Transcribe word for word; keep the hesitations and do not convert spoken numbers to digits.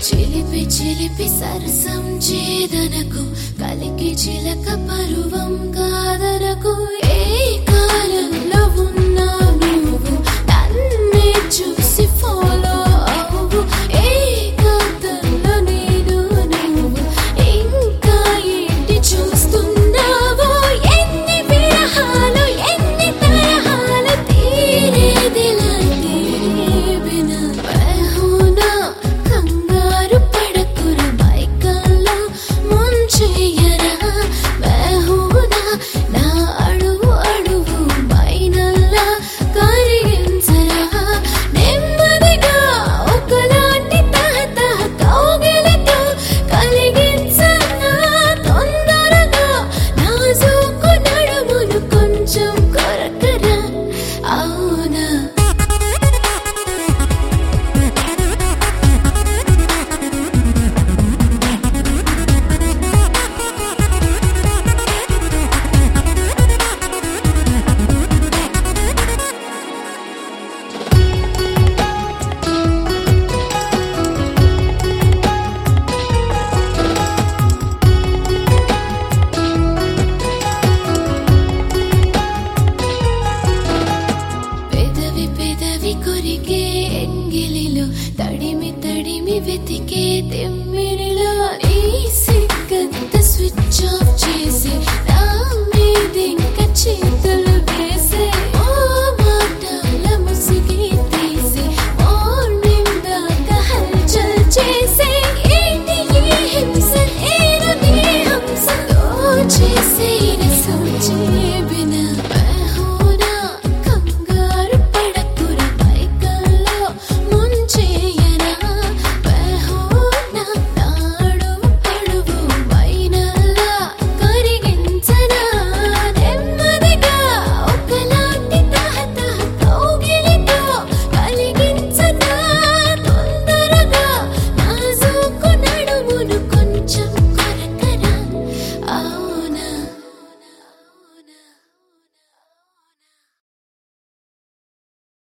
చిలిపి చిలిపి సరసం చేదనకు కలికి చిలక పరువం కాదనకు ఏ కాలంలో ఉన్నావు నువ్వు నన్నే చూసి ఫాలో అవ్వు ఏ కాంతంలో నేను నువ్వు ఇంకా ఏంటి చూస్తున్నావో ఎన్ని విరహాలు ఎన్ని తరహాలు తీరేదిలా తీరేబినా బహునా కంగారు పడకుర మైకల్లో ముంచేయరా బహునా నా అడుగు అడుగు మైనల్లా కరిగించరా నెమ్మదిగా ఒకలాంటి తహతహ కౌగిలితో కలిగించనా తొందరగా నాజూకు నడుమును కొంచెం కొరకరా అవునా పెదవి పెదవి కొరికే ఎంగిలిలో తడిమి తడిమి వెతికే తెమ్మి